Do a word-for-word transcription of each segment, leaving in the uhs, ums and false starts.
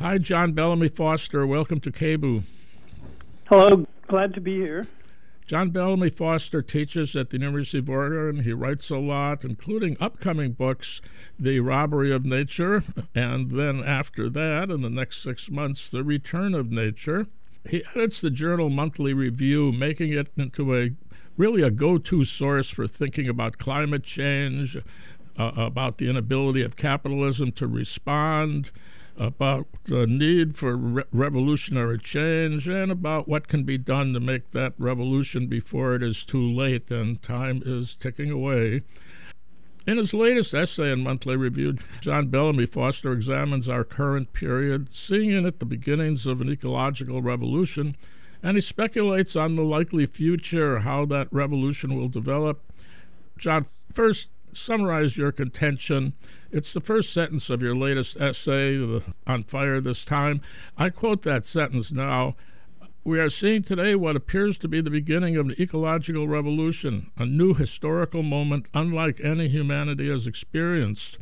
Hi, John Bellamy Foster. Welcome to K B U. Hello. Glad to be here. John Bellamy Foster teaches at the University of Oregon. He writes a lot, including upcoming books, The Robbery of Nature, and then after that, in the next six months, The Return of Nature. He edits the journal Monthly Review, making it into a really a go-to source for thinking about climate change, uh, about the inability of capitalism to respond, about the need for re- revolutionary change, and about what can be done to make that revolution before it is too late and time is ticking away. In his latest essay in Monthly Review, John Bellamy Foster examines our current period, seeing in it the beginnings of an ecological revolution, and he speculates on the likely future, how that revolution will develop. John, first, summarize your contention. It's the first sentence of your latest essay, the, On Fire This Time. I quote that sentence now. We are seeing today what appears to be the beginning of an ecological revolution, a new historical moment unlike any humanity has experienced.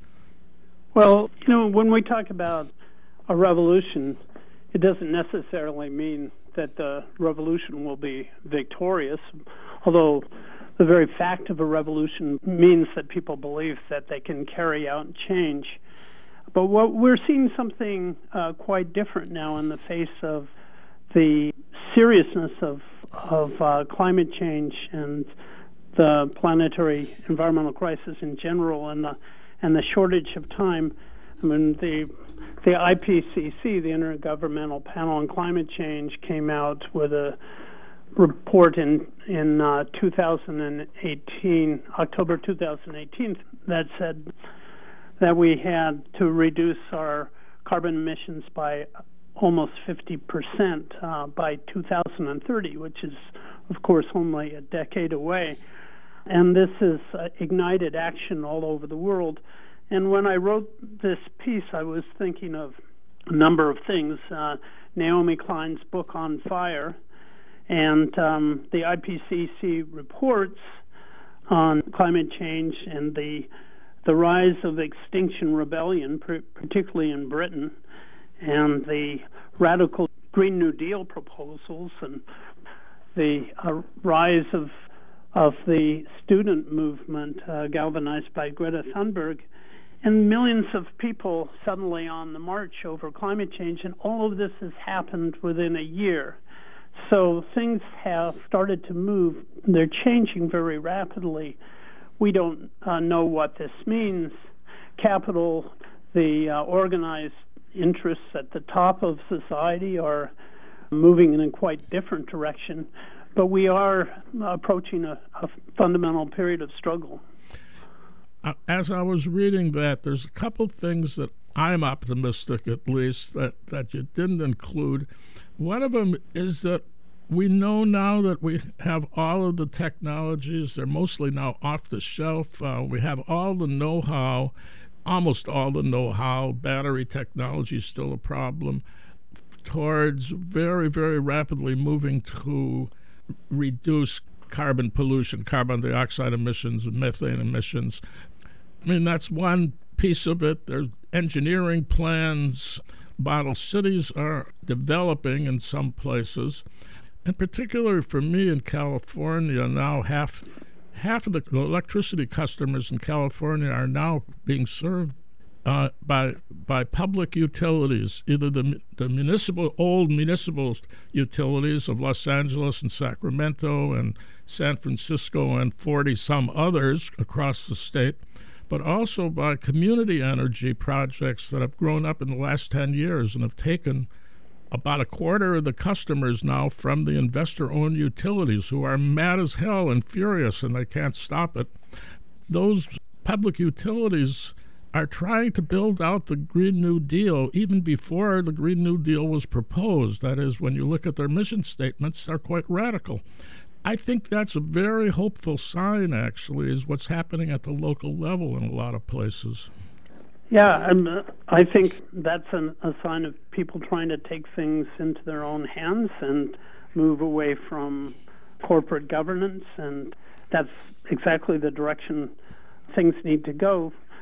Well, you know, when we talk about a revolution, it doesn't necessarily mean that the revolution will be victorious, although the very fact of a revolution means that people believe that they can carry out change. But what we're seeing something uh, quite different now in the face of the seriousness of of uh, climate change and the planetary environmental crisis in general, and the and the shortage of time. I mean, the the I P C C, the Intergovernmental Panel on Climate Change, came out with a report in in uh, two thousand eighteen, October two thousand eighteen, that said that we had to reduce our carbon emissions by almost fifty percent uh, by two thousand thirty, which is, of course, only a decade away. And this has uh, ignited action all over the world. And when I wrote this piece, I was thinking of a number of things. Uh, Naomi Klein's book On Fire, and um, the I P C C reports on climate change and the the rise of Extinction Rebellion, pr- particularly in Britain, and the radical Green New Deal proposals, and the uh, rise of of the student movement uh, galvanized by Greta Thunberg, and millions of people suddenly on the march over climate change, and all of this has happened within a year. So things have started to move. They're changing very rapidly. We don't uh, know what this means. Capital, the uh, organized interests at the top of society are moving in a quite different direction, but we are approaching a, a fundamental period of struggle. As I was reading that, there's a couple things that I'm optimistic, at least, that, that you didn't include. One of them is that we know now that we have all of the technologies. They're mostly now off the shelf. Uh, we have all the know-how, almost all the know-how. Battery technology is still a problem, towards very, very rapidly moving to reduce carbon pollution, carbon dioxide emissions, methane emissions. I mean, that's one piece of it. There's engineering plans. Model cities are developing in some places. In particular, for me in California, now half half of the electricity customers in California are now being served uh, by by public utilities, either the the municipal old municipal utilities of Los Angeles and Sacramento and San Francisco and forty some others across the state, but also by community energy projects that have grown up in the last ten years and have taken about a quarter of the customers now from the investor-owned utilities, who are mad as hell and furious, and they can't stop it. Those public utilities are trying to build out the Green New Deal even before the Green New Deal was proposed. That is, when you look at their mission statements, they're quite radical. I think that's a very hopeful sign, actually, is what's happening at the local level in a lot of places. Yeah, um, I think that's an, a sign of people trying to take things into their own hands and move away from corporate governance, and that's exactly the direction things need to go.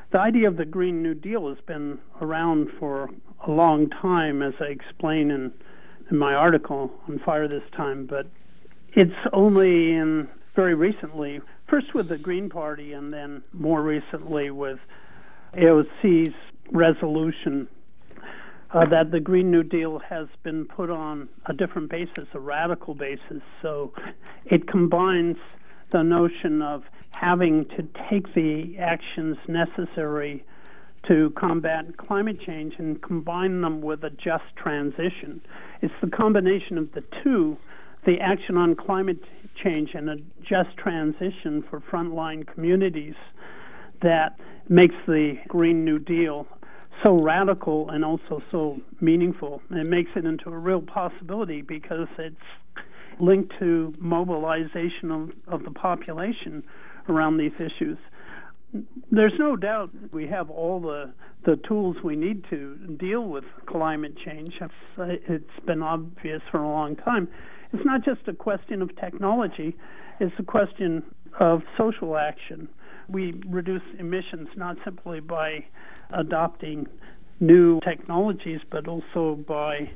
the idea of the Green New Deal has been around for a long time, as I explain in, in my article on Fire This Time, but it's only in very recently, first with the Green Party and then more recently with A O C's resolution, uh, that the Green New Deal has been put on a different basis, a radical basis. So it combines the notion of having to take the actions necessary to combat climate change and combine them with a just transition. It's the combination of the two, the action on climate change and a just transition for frontline communities, that makes the Green New Deal so radical and also so meaningful. It makes it into a real possibility because it's linked to mobilization of, of the population around these issues. There's no doubt we have all the, the tools we need to deal with climate change. It's, it's been obvious for a long time. It's not just a question of technology, it's a question of social action. We reduce emissions not simply by adopting new technologies, but also by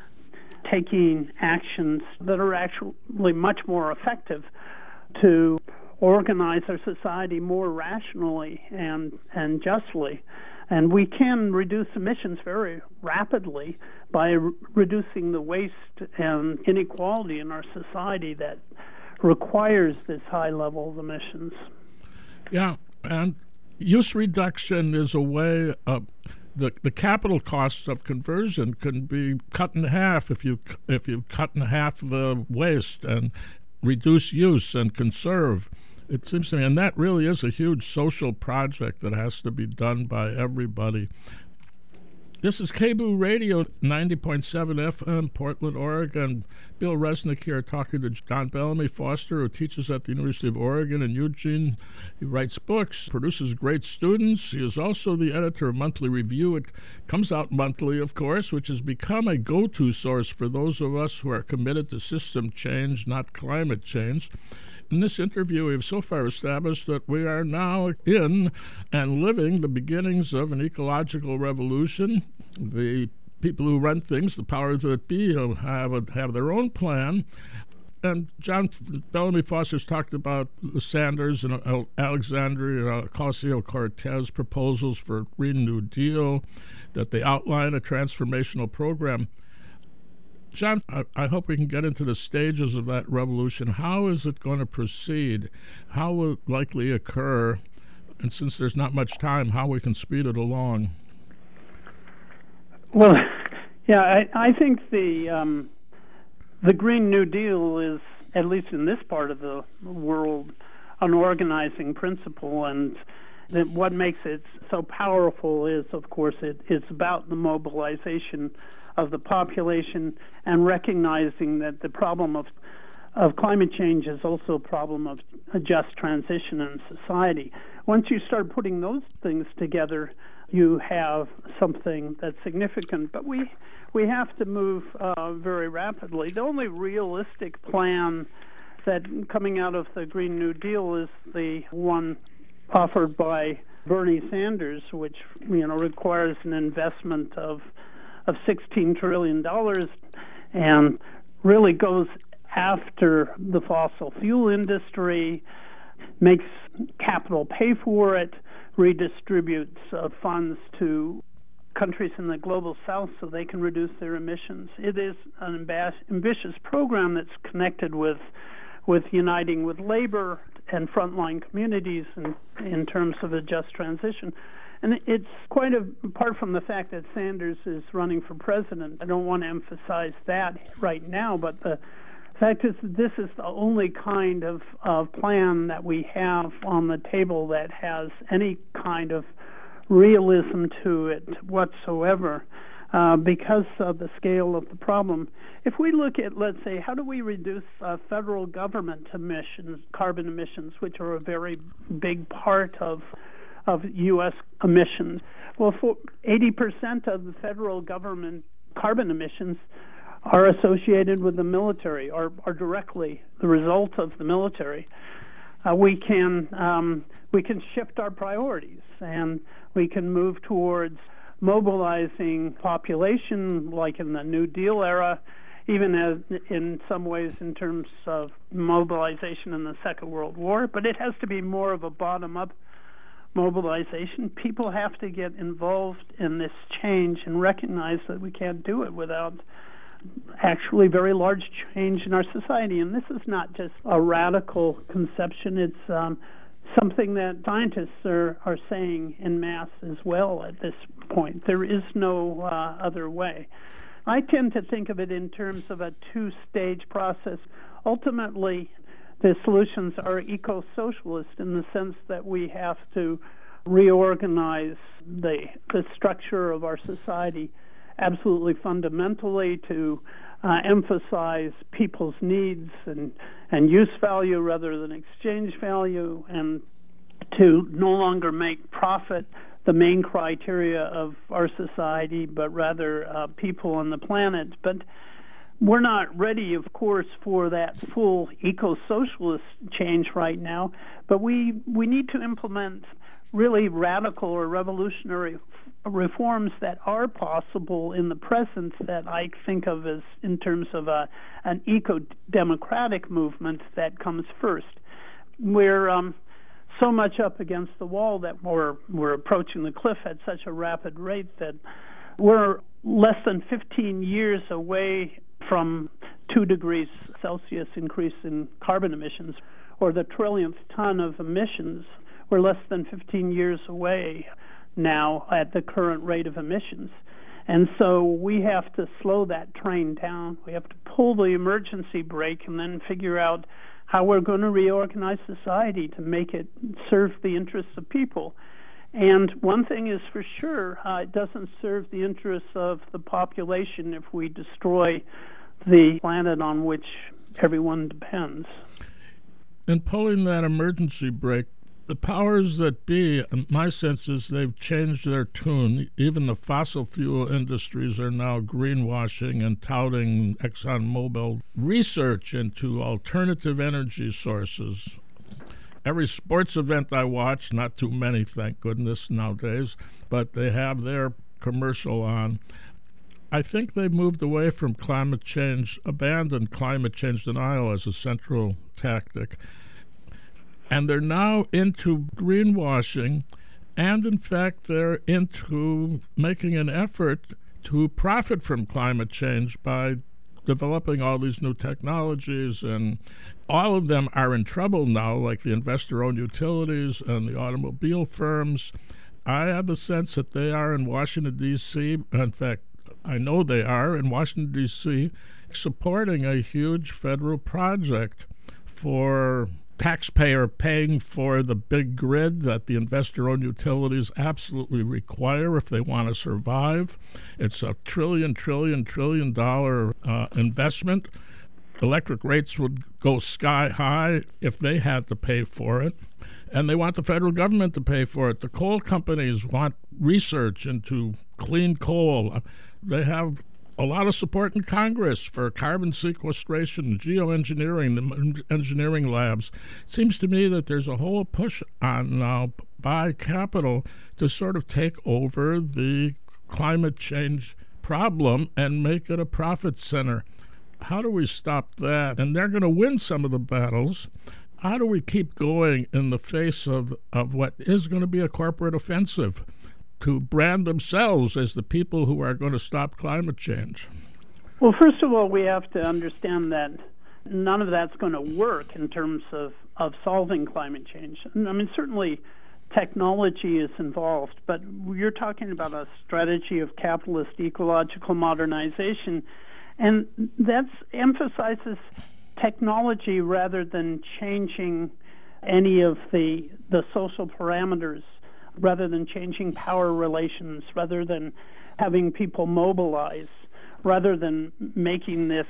taking actions that are actually much more effective to organize our society more rationally and, and justly. And we can reduce emissions very rapidly by re- reducing the waste and inequality in our society that requires this high level of emissions. Yeah, and use reduction is a way of the the capital costs of conversion can be cut in half if you if you cut in half the waste and reduce use and conserve. It seems to me, and that really is a huge social project that has to be done by everybody. This is K B O O Radio, ninety point seven F M, Portland, Oregon. Bill Resnick here talking to John Bellamy Foster, who teaches at the University of Oregon in Eugene. He writes books, produces great students. He is also the editor of Monthly Review. It comes out monthly, of course, which has become a go-to source for those of us who are committed to system change, not climate change. In this interview, we have so far established that we are now in and living the beginnings of an ecological revolution. The people who run things, the powers that be, have a, have their own plan. And John Bellamy Foster's talked about Sanders and Alexandria Ocasio-Cortez proposals for Green New Deal, that they outline a transformational program. John, I, I hope we can get into the stages of that revolution. How is it going to proceed? How will it likely occur? And since there's not much time, how we can speed it along? Well, yeah, I, I think the um, the Green New Deal is, at least in this part of the world, an organizing principle, and that what makes it so powerful is, of course, it, it's about the mobilization of the population and recognizing that the problem of of climate change is also a problem of a just transition in society. Once you start putting those things together, you have something that's significant. But we we have to move uh, very rapidly. The only realistic plan that coming out of the Green New Deal is the one offered by Bernie Sanders, which you know requires an investment of of sixteen trillion dollars and really goes after the fossil fuel industry, makes capital pay for it, redistributes uh, funds to countries in the global south so they can reduce their emissions. It is an amb- ambitious program that's connected with with uniting with labor and frontline communities in, in terms of a just transition. And it's quite a, apart from the fact that Sanders is running for president, I don't want to emphasize that right now, but the fact is that this is the only kind of, of plan that we have on the table that has any kind of realism to it whatsoever, uh, because of the scale of the problem. If we look at, let's say, how do we reduce uh, federal government emissions, carbon emissions, which are a very big part of of U S emissions. Well, for eighty percent of the federal government carbon emissions are associated with the military, or are directly the result of the military. Uh, we can um, we can shift our priorities, and We can move towards mobilizing population like in the New Deal era, even as in some ways in terms of mobilization in the Second World War, but it has to be more of a bottom-up mobilization. People have to get involved in this change and recognize that we can't do it without actually very large change in our society. And this is not just a radical conception, it's um, something that scientists are, are saying en masse as well at this point. There is no uh, other way. I tend to think of it in terms of a two-stage process. Ultimately, the solutions are eco-socialist in the sense that we have to reorganize the, the structure of our society absolutely fundamentally to uh, emphasize people's needs and, and use value rather than exchange value, and to no longer make profit the main criteria of our society, but rather uh, people on the planet. But we're not ready, of course, for that full eco-socialist change right now, but we, we need to implement really radical or revolutionary reforms that are possible in the present that I think of as in terms of a, an eco-democratic movement that comes first. We're um, so much up against the wall that we're, we're approaching the cliff at such a rapid rate that we're less than fifteen years away from two degrees Celsius increase in carbon emissions, or the trillionth ton of emissions. We're less than fifteen years away now at the current rate of emissions. And so we have to slow that train down. We have to pull the emergency brake and then figure out how we're going to reorganize society to make it serve the interests of people. And one thing is for sure, uh, it doesn't serve the interests of the population if we destroy the planet on which everyone depends. In pulling that emergency brake, the powers that be, my sense is they've changed their tune. Even the fossil fuel industries are now greenwashing and touting ExxonMobil research into alternative energy sources. Every sports event I watch, not too many, thank goodness, nowadays, but they have their commercial on. I think they've moved away from climate change, abandoned climate change denial as a central tactic. And they're now into greenwashing, and in fact, they're into making an effort to profit from climate change by developing all these new technologies, and all of them are in trouble now, like the investor-owned utilities and the automobile firms. I have the sense that they are in Washington, D C, in fact, I know they are in Washington, D C, supporting a huge federal project for taxpayer paying for the big grid that the investor-owned utilities absolutely require if they want to survive. It's a trillion, trillion, trillion dollar uh, investment. Electric rates would go sky high if they had to pay for it. And they want the federal government to pay for it. The coal companies want research into clean coal. They have a lot of support in Congress for carbon sequestration, geoengineering, engineering labs. It seems to me that there's a whole push on now by capital to sort of take over the climate change problem and make it a profit center. How do we stop that? And they're going to win some of the battles. How do we keep going in the face of, of what is going to be a corporate offensive to brand themselves as the people who are going to stop climate change? Well, first of all, we have to understand that none of that's going to work in terms of, of solving climate change. I mean, certainly technology is involved, but you're talking about a strategy of capitalist ecological modernization, and that emphasizes technology rather than changing any of the the social parameters, rather than changing power relations, rather than having people mobilize, rather than making this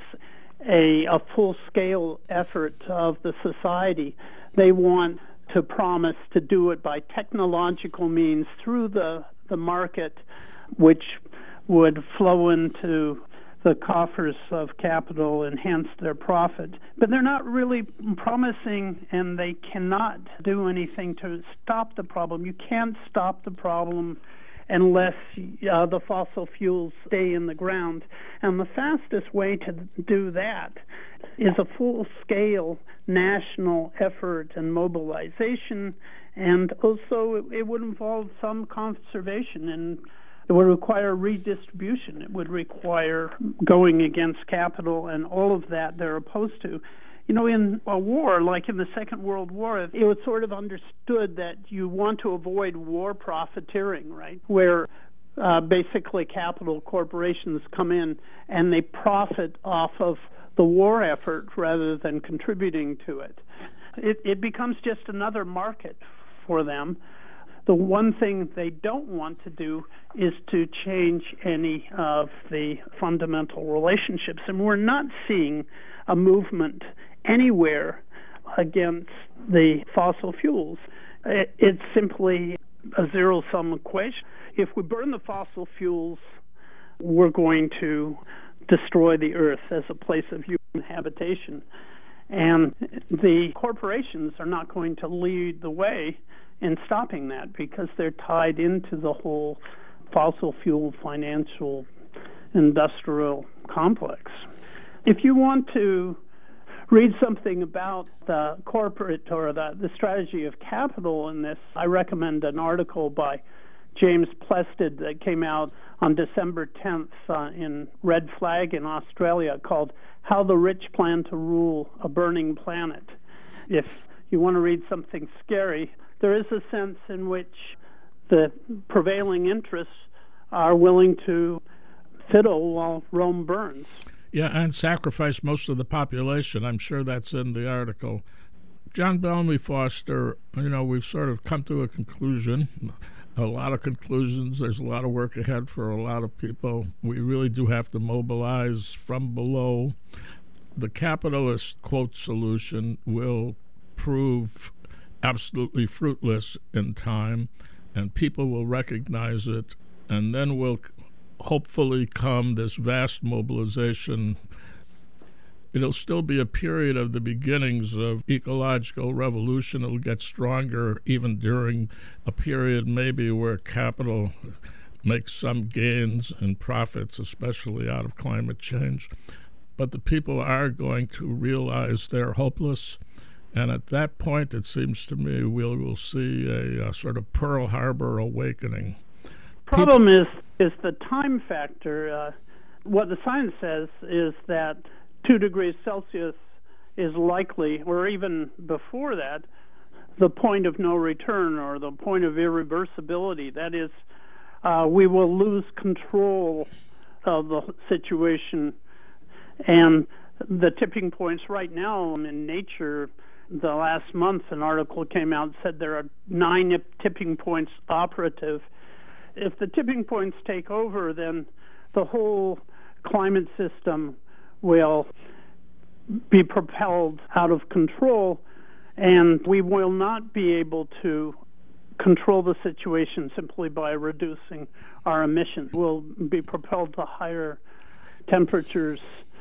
a, a full-scale effort of the society. They want to promise to do it by technological means through the, the market, which would flow into the coffers of capital, enhance their profit. But they're not really promising, and they cannot do anything to stop the problem. You can't stop the problem unless uh, the fossil fuels stay in the ground. And the fastest way to do that is a full-scale national effort and mobilization, and also it, it would involve some conservation, and it would require redistribution. It would require going against capital and all of that they're opposed to. You know, in a war, like in the Second World War, it was sort of understood that you want to avoid war profiteering, right? Where uh, basically capital corporations come in and they profit off of the war effort rather than contributing to it. It, it becomes just another market for them. The one thing they don't want to do is to change any of the fundamental relationships. And we're not seeing a movement anywhere against the fossil fuels. It's simply a zero-sum equation. If we burn the fossil fuels, we're going to destroy the earth as a place of human habitation. And the corporations are not going to lead the way in stopping that because they're tied into the whole fossil fuel financial industrial complex. If you want to read something about the corporate or the, the strategy of capital in this, I recommend an article by James Plested that came out on December tenth uh, in Red Flag in Australia called How the Rich Plan to Rule a Burning Planet. If you want to read something scary, there is a sense in which the prevailing interests are willing to fiddle while Rome burns. Yeah, and sacrifice most of the population. I'm sure that's in the article. John Bellamy Foster, you know, we've sort of come to a conclusion, a lot of conclusions. There's a lot of work ahead for a lot of people. We really do have to mobilize from below. The capitalist, quote, solution will prove absolutely fruitless in time, and people will recognize it, and then will hopefully come this vast mobilization. It'll still be a period of the beginnings of ecological revolution. It'll get stronger even during a period maybe where capital makes some gains and profits, especially out of climate change. But the people are going to realize they're hopeless. And at that point, it seems to me, we'll, we'll see a, a sort of Pearl Harbor awakening. Problem is is the time factor. Uh, what the science says is that two degrees Celsius is likely, or even before that, the point of no return or the point of irreversibility. That is, uh, we will lose control of the situation. And the tipping points right now in Nature, the last month, an article came out and said there are nine tipping points operative. If the tipping points take over, then the whole climate system will be propelled out of control, and we will not be able to control the situation simply by reducing our emissions. We'll be propelled to higher temperatures.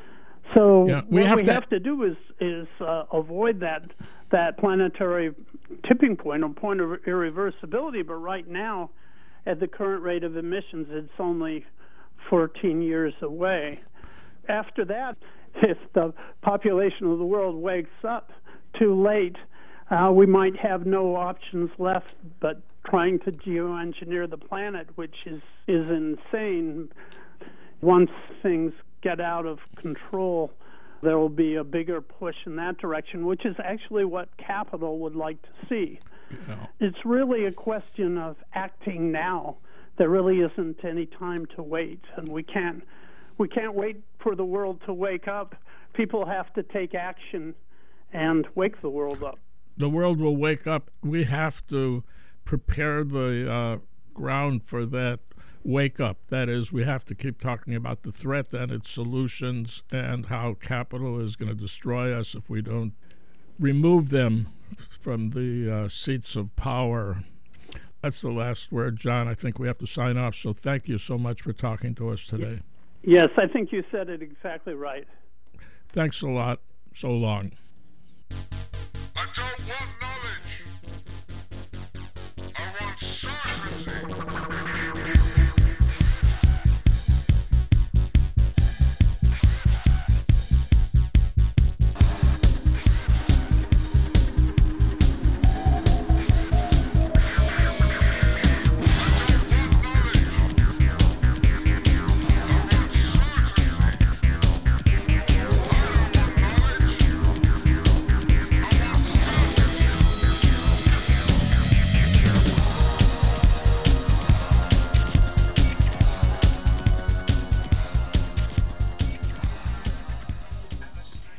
So yeah, we what have we to... have to do is is uh, avoid that that planetary tipping point, or point of irreversibility. But right now, at the current rate of emissions, it's only fourteen years away. After that, if the population of the world wakes up too late, uh, we might have no options left but trying to geoengineer the planet, which is, is insane. Once things get out of control, there will be a bigger push in that direction, which is actually what capital would like to see. Yeah. It's really a question of acting now. There really isn't any time to wait, and we can't we can't wait for the world to wake up. People have to take action and wake the world up. The world will wake up. We have to prepare the uh, ground for that wake up. That is, we have to keep talking about the threat and its solutions and how capital is going to destroy us if we don't remove them from the uh, seats of power. That's the last word, John. I think we have to sign off. So thank you so much for talking to us today. Yes, I think you said it exactly right. Thanks a lot. So long. I don't want no